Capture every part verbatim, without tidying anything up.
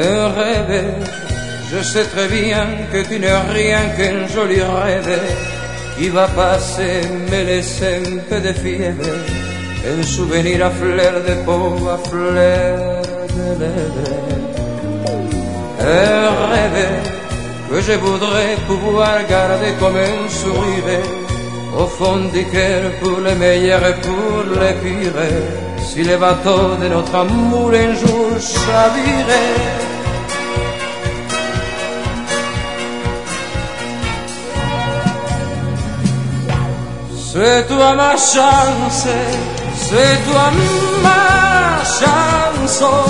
Un rêve, je sais très bien que tu n'es rien qu'un joli rêve qui va passer, me laisser un peu de fièvre, un souvenir à fleur de peau, à fleur de lèvres. Un rêve que je voudrais pouvoir garder comme un sourire au fond du cœur pour les meilleurs et pour les pires. Si les bateaux de notre amour un jour chaviraient, c'est toi ma chance, c'est toi ma chanson,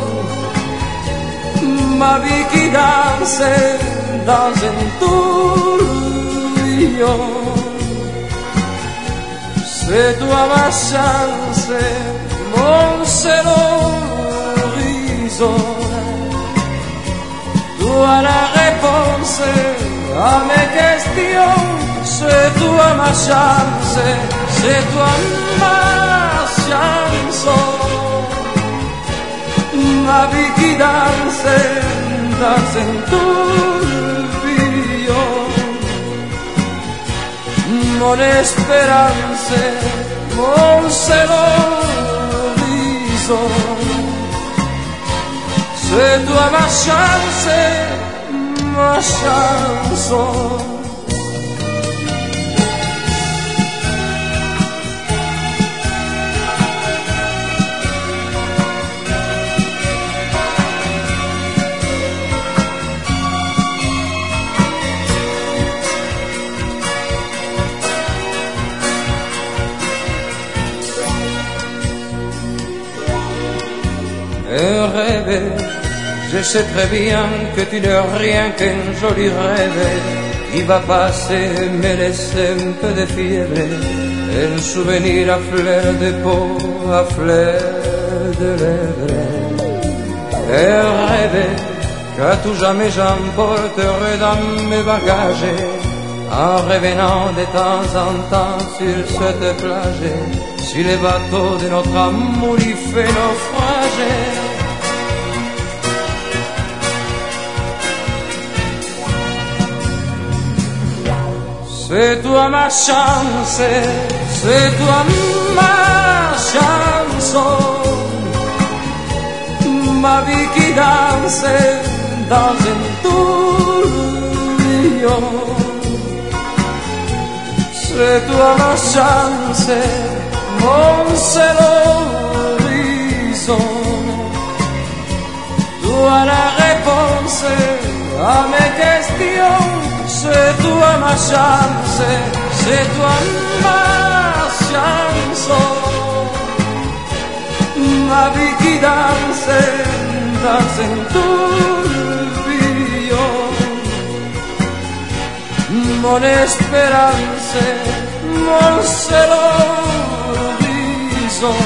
ma vie qui danse dans un tourbillon. C'est toi ma chance, mon seul horizon, toi la réponse à mes questions. C'est toi ma chance, c'est toi ma chanson, ma vie qui danse dans un tourbillon. Mon espérance, mon seul horizon, c'est toi ma chance, ma chanson. Un rêve, je sais très bien que tu n'es rien qu'un joli rêve qui va passer, me laisser un peu de fièvre, un souvenir à fleur de peau, à fleur de lèvres. Un rêve qu'à tout jamais j'emporterai dans mes bagages, en revenant de temps en temps sur cette plage, si les bateaux de notre amour y fait naufrage. C'est toi ma chance, c'est toi ma chanson, ma vie qui danse dans un tourbillon. C'est toi ma chance, mon seul horizon, toi la réponse à mes questions. C'est toi ma chance, c'est toi ma chanson, ma vie qui danse dans un tourbillon. Mon espérance, mon seul horizon,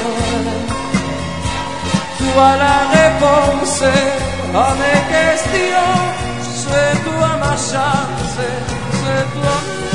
toi la réponse à mes questions. C'est toi ma chance, c'est toi